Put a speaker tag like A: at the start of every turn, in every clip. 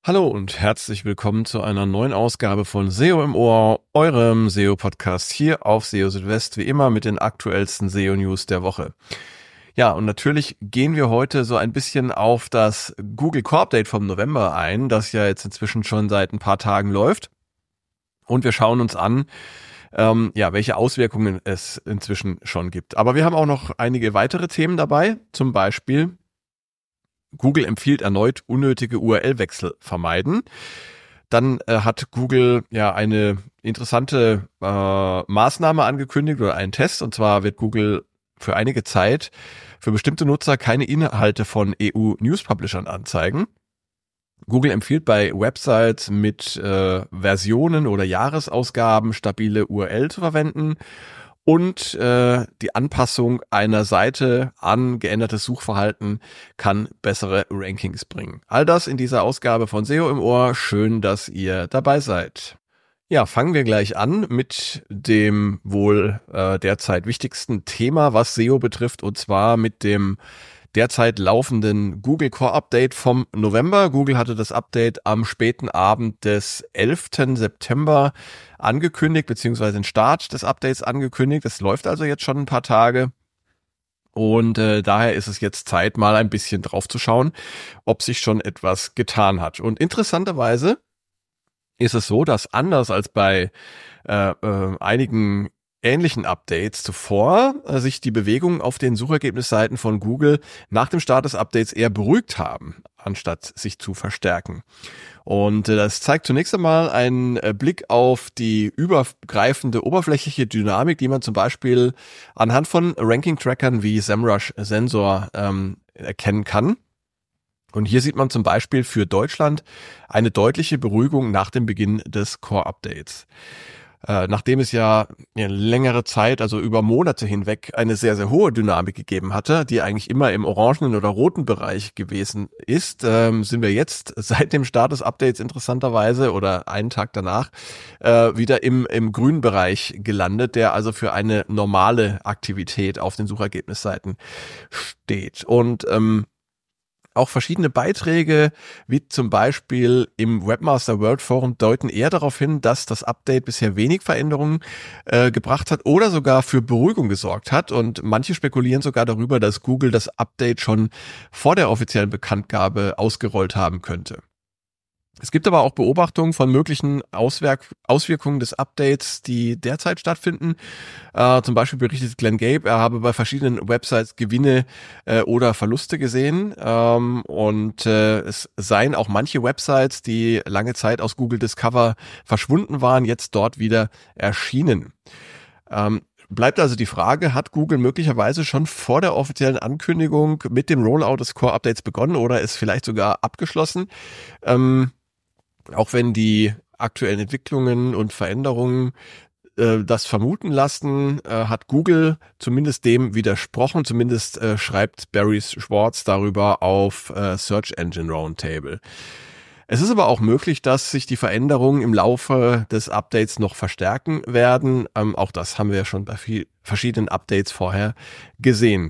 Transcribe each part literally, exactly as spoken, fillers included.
A: Hallo und herzlich willkommen zu einer neuen Ausgabe von S E O im Ohr, eurem S E O-Podcast hier auf S E O Südwest, wie immer mit den aktuellsten S E O-News der Woche. Ja, und natürlich gehen wir heute so ein bisschen auf das Google Core Update vom November ein, das ja jetzt inzwischen schon seit ein paar Tagen läuft. Und wir schauen uns an, ähm, ja, welche Auswirkungen es inzwischen schon gibt. Aber wir haben auch noch einige weitere Themen dabei, zum Beispiel Google empfiehlt erneut unnötige U R L-Wechsel vermeiden. Dann äh, hat Google ja eine interessante äh, Maßnahme angekündigt oder einen Test. Und zwar wird Google für einige Zeit für bestimmte Nutzer keine Inhalte von E U-News-Publishern anzeigen. Google empfiehlt bei Websites mit äh, Versionen oder Jahresausgaben stabile U R L zu verwenden und äh, die Anpassung einer Seite an geändertes Suchverhalten kann bessere Rankings bringen. All das in dieser Ausgabe von S E O im Ohr. Schön, dass ihr dabei seid. Ja, fangen wir gleich an mit dem wohl äh, derzeit wichtigsten Thema, was S E O betrifft, und zwar mit dem derzeit laufenden Google Core Update vom November. Google hatte das Update am späten Abend des elften September angekündigt, beziehungsweise den Start des Updates angekündigt. Es läuft also jetzt schon ein paar Tage. Und äh, daher ist es jetzt Zeit, mal ein bisschen drauf zu schauen, ob sich schon etwas getan hat. Und interessanterweise ist es so, dass anders als bei äh, äh, einigen ähnlichen Updates zuvor äh, sich die Bewegungen auf den Suchergebnisseiten von Google nach dem Start des Updates eher beruhigt haben, anstatt sich zu verstärken. Und äh, das zeigt zunächst einmal einen äh, Blick auf die übergreifende oberflächliche Dynamik, die man zum Beispiel anhand von Ranking-Trackern wie SEMrush Sensor ähm, erkennen kann. Und hier sieht man zum Beispiel für Deutschland eine deutliche Beruhigung nach dem Beginn des Core-Updates. Äh, nachdem es ja eine längere Zeit, also über Monate hinweg, eine sehr, sehr hohe Dynamik gegeben hatte, die eigentlich immer im orangenen oder roten Bereich gewesen ist, ähm, sind wir jetzt seit dem Start des Updates interessanterweise oder einen Tag danach äh, wieder im, im grünen Bereich gelandet, der also für eine normale Aktivität auf den Suchergebnisseiten steht. Und ähm, Auch verschiedene Beiträge, wie zum Beispiel im Webmaster World Forum, deuten eher darauf hin, dass das Update bisher wenig Veränderungen äh, gebracht hat oder sogar für Beruhigung gesorgt hat. Und manche spekulieren sogar darüber, dass Google das Update schon vor der offiziellen Bekanntgabe ausgerollt haben könnte. Es gibt aber auch Beobachtungen von möglichen Auswirk- Auswirkungen des Updates, die derzeit stattfinden. Äh, zum Beispiel berichtet Glenn Gabe, er habe bei verschiedenen Websites Gewinne äh, oder Verluste gesehen. Ähm, und äh, es seien auch manche Websites, die lange Zeit aus Google Discover verschwunden waren, jetzt dort wieder erschienen. Ähm, Bleibt also die Frage, hat Google möglicherweise schon vor der offiziellen Ankündigung mit dem Rollout des Core-Updates begonnen oder ist vielleicht sogar abgeschlossen? Ähm, Auch wenn die aktuellen Entwicklungen und Veränderungen äh, das vermuten lassen, äh, hat Google zumindest dem widersprochen. Zumindest äh, schreibt Barry Schwartz darüber auf äh, Search Engine Roundtable. Es ist aber auch möglich, dass sich die Veränderungen im Laufe des Updates noch verstärken werden. Ähm, auch das haben wir ja schon bei viel, verschiedenen Updates vorher gesehen.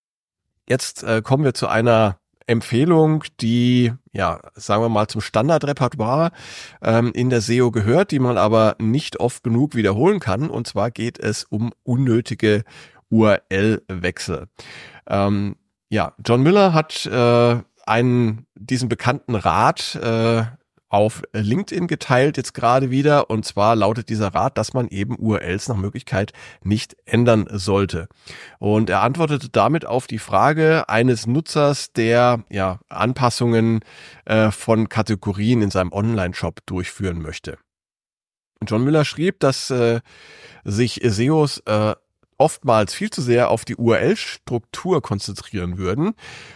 A: Jetzt äh, kommen wir zu einer Empfehlung, die, ja, sagen wir mal, zum Standardrepertoire ähm, in der S E O gehört, die man aber nicht oft genug wiederholen kann. Und zwar geht es um unnötige U R L-Wechsel. Ähm, ja, John Miller hat äh, einen diesen bekannten Rat äh, auf LinkedIn geteilt jetzt gerade wieder, und zwar lautet dieser Rat, dass man eben U R Ls nach Möglichkeit nicht ändern sollte. Und er antwortete damit auf die Frage eines Nutzers, der ja Anpassungen äh, von Kategorien in seinem Online-Shop durchführen möchte. John Miller schrieb, dass äh, sich S E Os äh, oftmals viel zu sehr auf die U R L-Struktur konzentrieren würden.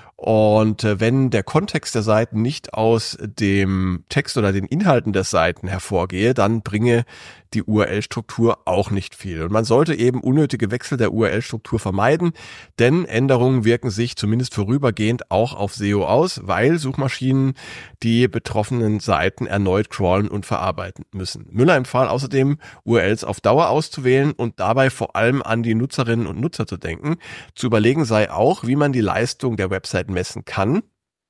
A: Und äh, wenn der Kontext der Seiten nicht aus dem Text oder den Inhalten der Seiten hervorgehe, dann bringe die U R L-Struktur auch nicht viel. Und man sollte eben unnötige Wechsel der U R L-Struktur vermeiden, denn Änderungen wirken sich zumindest vorübergehend auch auf S E O aus, weil Suchmaschinen die betroffenen Seiten erneut crawlen und verarbeiten müssen. Müller empfahl außerdem, U R Ls auf Dauer auszuwählen und dabei vor allem an die Nutzerinnen und Nutzer zu denken. Zu überlegen sei auch, wie man die Leistung der Website messen kann.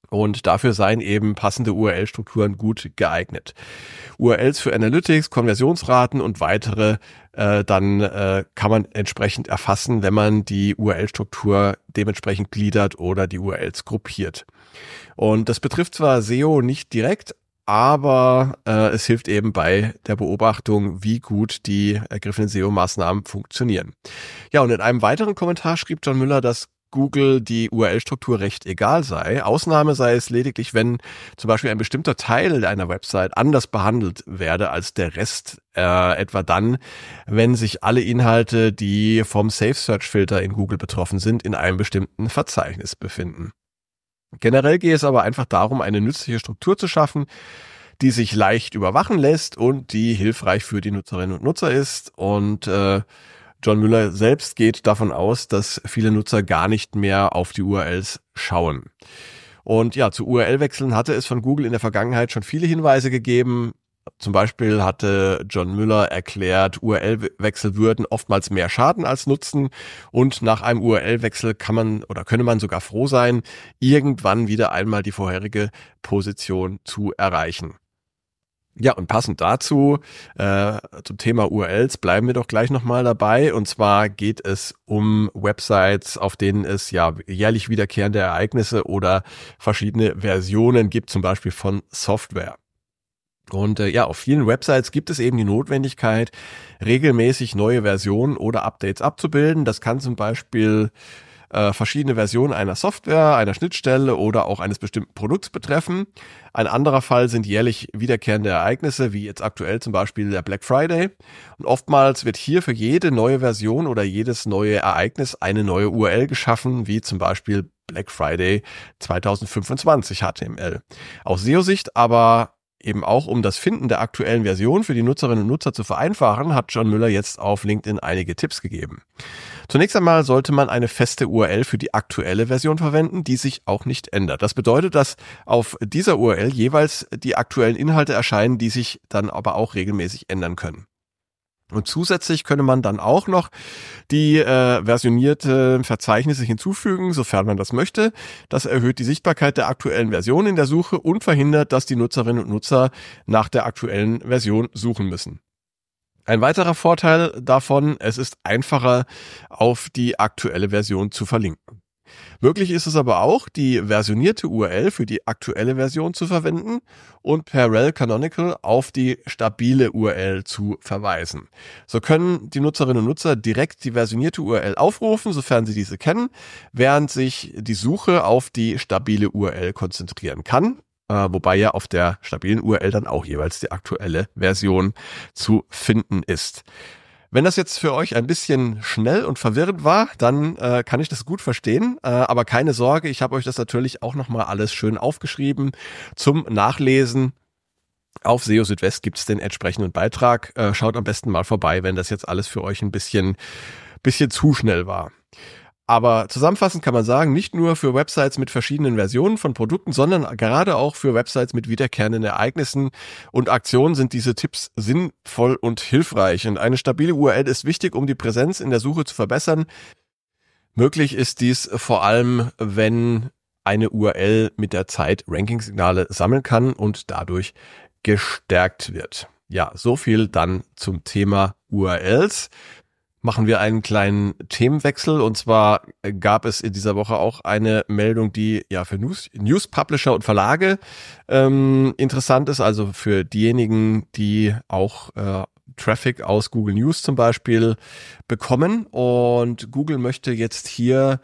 A: Und dafür seien eben passende U R L-Strukturen gut geeignet. U R Ls für Analytics, Konversionsraten und weitere äh, dann äh, kann man entsprechend erfassen, wenn man die U R L-Struktur dementsprechend gliedert oder die U R Ls gruppiert. Und das betrifft zwar S E O nicht direkt, aber äh, es hilft eben bei der Beobachtung, wie gut die ergriffenen S E O-Maßnahmen funktionieren. Ja, und in einem weiteren Kommentar schrieb John Müller, dass Google die U R L-Struktur recht egal sei. Ausnahme sei es lediglich, wenn zum Beispiel ein bestimmter Teil einer Website anders behandelt werde als der Rest, äh, etwa dann, wenn sich alle Inhalte, die vom Safe Search Filter in Google betroffen sind, in einem bestimmten Verzeichnis befinden. Generell gehe es aber einfach darum, eine nützliche Struktur zu schaffen, die sich leicht überwachen lässt und die hilfreich für die Nutzerinnen und Nutzer ist. Und äh, John Müller selbst geht davon aus, dass viele Nutzer gar nicht mehr auf die U R Ls schauen. Und ja, zu U R L-Wechseln hatte es von Google in der Vergangenheit schon viele Hinweise gegeben. Zum Beispiel hatte John Müller erklärt, U R L-Wechsel würden oftmals mehr schaden als nutzen. Und nach einem U R L-Wechsel kann man oder könne man sogar froh sein, irgendwann wieder einmal die vorherige Position zu erreichen. Ja, und passend dazu, äh, zum Thema U R Ls, bleiben wir doch gleich nochmal dabei. Und zwar geht es um Websites, auf denen es ja jährlich wiederkehrende Ereignisse oder verschiedene Versionen gibt, zum Beispiel von Software. Und äh, ja, auf vielen Websites gibt es eben die Notwendigkeit, regelmäßig neue Versionen oder Updates abzubilden. Das kann zum Beispiel äh, verschiedene Versionen einer Software, einer Schnittstelle oder auch eines bestimmten Produkts betreffen. Ein anderer Fall sind jährlich wiederkehrende Ereignisse, wie jetzt aktuell zum Beispiel der Black Friday. Und oftmals wird hier für jede neue Version oder jedes neue Ereignis eine neue U R L geschaffen, wie zum Beispiel Black Friday zwanzig fünfundzwanzig H T M L. Aus S E O-Sicht aber eben auch, um das Finden der aktuellen Version für die Nutzerinnen und Nutzer zu vereinfachen, hat John Müller jetzt auf LinkedIn einige Tipps gegeben. Zunächst einmal sollte man eine feste U R L für die aktuelle Version verwenden, die sich auch nicht ändert. Das bedeutet, dass auf dieser U R L jeweils die aktuellen Inhalte erscheinen, die sich dann aber auch regelmäßig ändern können. Und zusätzlich könne man dann auch noch die äh, versionierte Verzeichnisse hinzufügen, sofern man das möchte. Das erhöht die Sichtbarkeit der aktuellen Version in der Suche und verhindert, dass die Nutzerinnen und Nutzer nach der aktuellen Version suchen müssen. Ein weiterer Vorteil davon, es ist einfacher, auf die aktuelle Version zu verlinken. Möglich ist es aber auch, die versionierte U R L für die aktuelle Version zu verwenden und per rel canonical auf die stabile U R L zu verweisen. So können die Nutzerinnen und Nutzer direkt die versionierte U R L aufrufen, sofern sie diese kennen, während sich die Suche auf die stabile U R L konzentrieren kann, äh, wobei ja auf der stabilen U R L dann auch jeweils die aktuelle Version zu finden ist. Wenn das jetzt für euch ein bisschen schnell und verwirrend war, dann äh, kann ich das gut verstehen. Äh, aber keine Sorge, ich habe euch das natürlich auch nochmal alles schön aufgeschrieben zum Nachlesen. Auf S E O Südwest gibt es den entsprechenden Beitrag. Äh, schaut am besten mal vorbei, wenn das jetzt alles für euch ein bisschen, bisschen zu schnell war. Aber zusammenfassend kann man sagen, nicht nur für Websites mit verschiedenen Versionen von Produkten, sondern gerade auch für Websites mit wiederkehrenden Ereignissen und Aktionen sind diese Tipps sinnvoll und hilfreich. Und eine stabile U R L ist wichtig, um die Präsenz in der Suche zu verbessern. Möglich ist dies vor allem, wenn eine U R L mit der Zeit Rankingsignale sammeln kann und dadurch gestärkt wird. Ja, so viel dann zum Thema U R Ls. Machen wir einen kleinen Themenwechsel und zwar gab es in dieser Woche auch eine Meldung, die ja für News, News Publisher und Verlage ähm, interessant ist, also für diejenigen, die auch äh, Traffic aus Google News zum Beispiel bekommen und Google möchte jetzt hier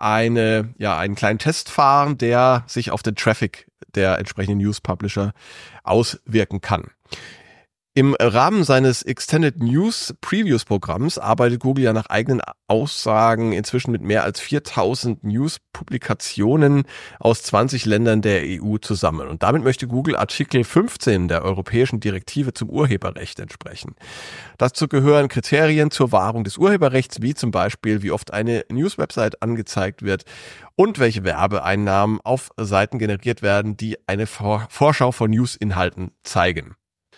A: eine ja einen kleinen Test fahren, der sich auf den Traffic der entsprechenden News Publisher auswirken kann. Im Rahmen seines Extended News Previews Programms arbeitet Google ja nach eigenen Aussagen inzwischen mit mehr als viertausend News-Publikationen aus zwanzig Ländern der E U zusammen. Und damit möchte Google Artikel fünfzehn der Europäischen Direktive zum Urheberrecht entsprechen. Dazu gehören Kriterien zur Wahrung des Urheberrechts, wie zum Beispiel, wie oft eine News-Website angezeigt wird und welche Werbeeinnahmen auf Seiten generiert werden, die eine Vorschau von News-Inhalten zeigen.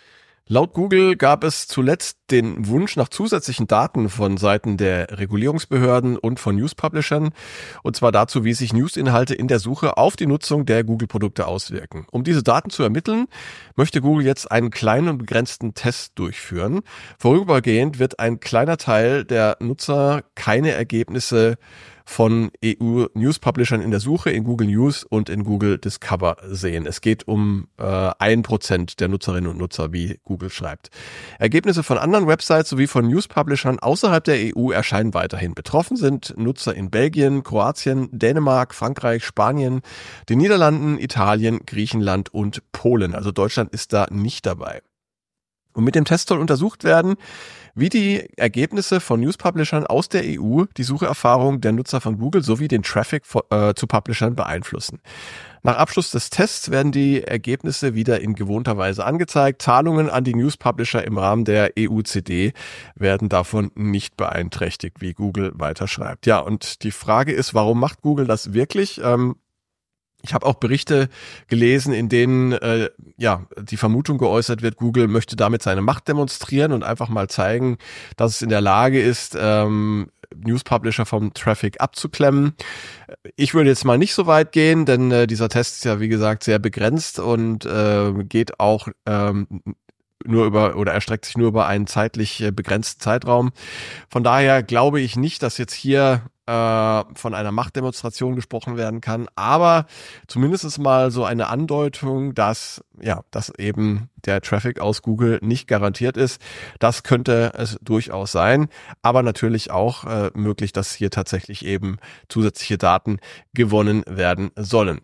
A: Laut Google gab es zuletzt den Wunsch nach zusätzlichen Daten von Seiten der Regulierungsbehörden und von News-Publishern, und zwar dazu, wie sich News-Inhalte in der Suche auf die Nutzung der Google-Produkte auswirken. Um diese Daten zu ermitteln, möchte Google jetzt einen kleinen und begrenzten Test durchführen. Vorübergehend wird ein kleiner Teil der Nutzer keine Ergebnisse von E U-News-Publishern in der Suche in Google News und in Google Discover sehen. Es geht um ein äh, Prozent der Nutzerinnen und Nutzer, wie Google schreibt. Ergebnisse von anderen Websites sowie von News-Publishern außerhalb der E U erscheinen weiterhin. Betroffen sind Nutzer in Belgien, Kroatien, Dänemark, Frankreich, Spanien, den Niederlanden, Italien, Griechenland und Polen. Also Deutschland ist da nicht dabei. Und mit dem Test soll untersucht werden, wie die Ergebnisse von News-Publishern aus der E U die Sucherfahrung der Nutzer von Google sowie den Traffic äh, zu Publishern beeinflussen. Nach Abschluss des Tests werden die Ergebnisse wieder in gewohnter Weise angezeigt. Zahlungen an die News-Publisher im Rahmen der E U C D werden davon nicht beeinträchtigt, wie Google weiter schreibt. Ja, und die Frage ist, warum macht Google das wirklich? Ähm, Ich habe auch Berichte gelesen, in denen äh, ja die Vermutung geäußert wird, Google möchte damit seine Macht demonstrieren und einfach mal zeigen, dass es in der Lage ist, ähm, News-Publisher vom Traffic abzuklemmen. Ich würde jetzt mal nicht so weit gehen, denn äh, dieser Test ist ja, wie gesagt, sehr begrenzt und äh, geht auch ähm, nur über oder erstreckt sich nur über einen zeitlich begrenzten Zeitraum. Von daher glaube ich nicht, dass jetzt hier äh, von einer Machtdemonstration gesprochen werden kann, aber zumindest mal so eine Andeutung, dass ja, dass eben der Traffic aus Google nicht garantiert ist. Das könnte es durchaus sein, aber natürlich auch äh, möglich, dass hier tatsächlich eben zusätzliche Daten gewonnen werden sollen.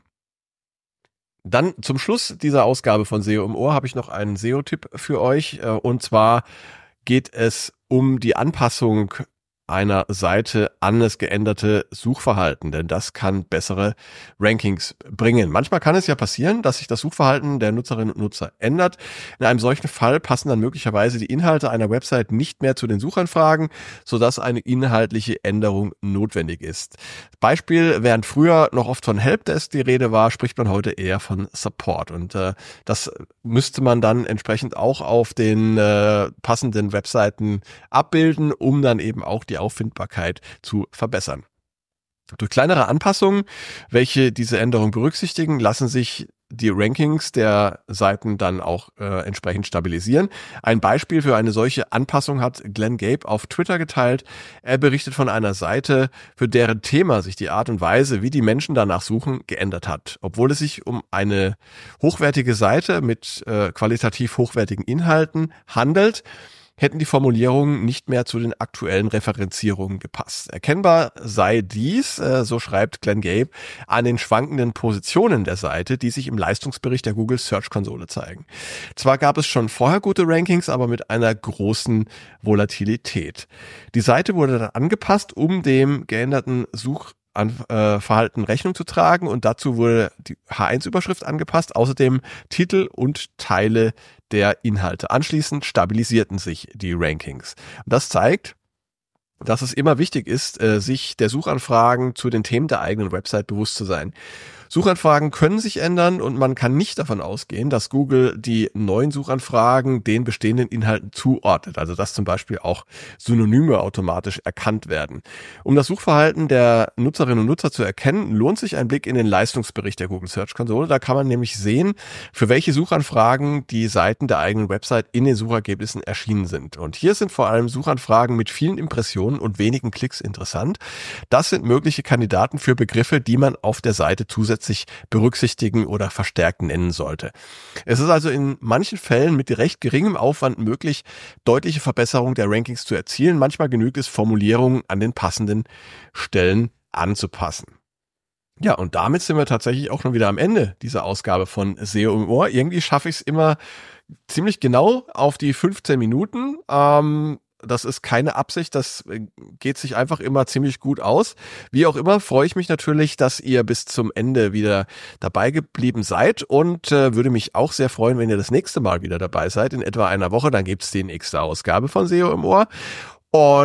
A: Dann zum Schluss dieser Ausgabe von S E O im Ohr habe ich noch einen S E O-Tipp für euch. Und zwar geht es um die Anpassung einer Seite an das geänderte Suchverhalten, denn das kann bessere Rankings bringen. Manchmal kann es ja passieren, dass sich das Suchverhalten der Nutzerinnen und Nutzer ändert. In einem solchen Fall passen dann möglicherweise die Inhalte einer Website nicht mehr zu den Suchanfragen, sodass eine inhaltliche Änderung notwendig ist. Beispiel, während früher noch oft von Helpdesk die Rede war, spricht man heute eher von Support. Und äh, das müsste man dann entsprechend auch auf den äh, passenden Webseiten abbilden, um dann eben auch die Auffindbarkeit zu verbessern. Durch kleinere Anpassungen, welche diese Änderung berücksichtigen, lassen sich die Rankings der Seiten dann auch äh, entsprechend stabilisieren. Ein Beispiel für eine solche Anpassung hat Glenn Gabe auf Twitter geteilt. Er berichtet von einer Seite, für deren Thema sich die Art und Weise, wie die Menschen danach suchen, geändert hat. Obwohl es sich um eine hochwertige Seite mit äh, qualitativ hochwertigen Inhalten handelt, hätten die Formulierungen nicht mehr zu den aktuellen Referenzierungen gepasst. Erkennbar sei dies, äh, so schreibt Glenn Gabe, an den schwankenden Positionen der Seite, die sich im Leistungsbericht der Google Search Konsole zeigen. Zwar gab es schon vorher gute Rankings, aber mit einer großen Volatilität. Die Seite wurde dann angepasst, um dem geänderten Such an äh, Verhalten Rechnung zu tragen, und dazu wurde die H eins Überschrift angepasst, außerdem Titel und Teile der Inhalte. Anschließend stabilisierten sich die Rankings. Und das zeigt, dass es immer wichtig ist, äh, sich der Suchanfragen zu den Themen der eigenen Website bewusst zu sein. Suchanfragen können sich ändern und man kann nicht davon ausgehen, dass Google die neuen Suchanfragen den bestehenden Inhalten zuordnet, also dass zum Beispiel auch Synonyme automatisch erkannt werden. Um das Suchverhalten der Nutzerinnen und Nutzer zu erkennen, lohnt sich ein Blick in den Leistungsbericht der Google Search Konsole. Da kann man nämlich sehen, für welche Suchanfragen die Seiten der eigenen Website in den Suchergebnissen erschienen sind. Und hier sind vor allem Suchanfragen mit vielen Impressionen und wenigen Klicks interessant. Das sind mögliche Kandidaten für Begriffe, die man auf der Seite zusätzlich berücksichtigen oder verstärkt nennen sollte. Es ist also in manchen Fällen mit recht geringem Aufwand möglich, deutliche Verbesserungen der Rankings zu erzielen. Manchmal genügt es, Formulierungen an den passenden Stellen anzupassen. Ja, und damit sind wir tatsächlich auch schon wieder am Ende dieser Ausgabe von S E O im Ohr. Irgendwie schaffe ich es immer ziemlich genau auf die fünfzehn Minuten. Ähm, Das ist keine Absicht, das geht sich einfach immer ziemlich gut aus. Wie auch immer freue ich mich natürlich, dass ihr bis zum Ende wieder dabei geblieben seid, und äh, würde mich auch sehr freuen, wenn ihr das nächste Mal wieder dabei seid. In etwa einer Woche, dann gibt's die nächste Ausgabe von S E O im Ohr. Und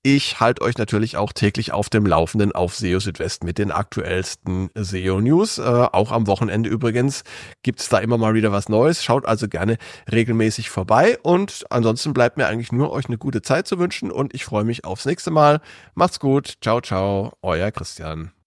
A: ich halte euch natürlich auch täglich auf dem Laufenden auf S E O Südwest mit den aktuellsten S E O-News. Äh, auch am Wochenende übrigens gibt's da immer mal wieder was Neues. Schaut also gerne regelmäßig vorbei. Und ansonsten bleibt mir eigentlich nur, euch eine gute Zeit zu wünschen. Und ich freue mich aufs nächste Mal. Macht's gut. Ciao, ciao. Euer Christian.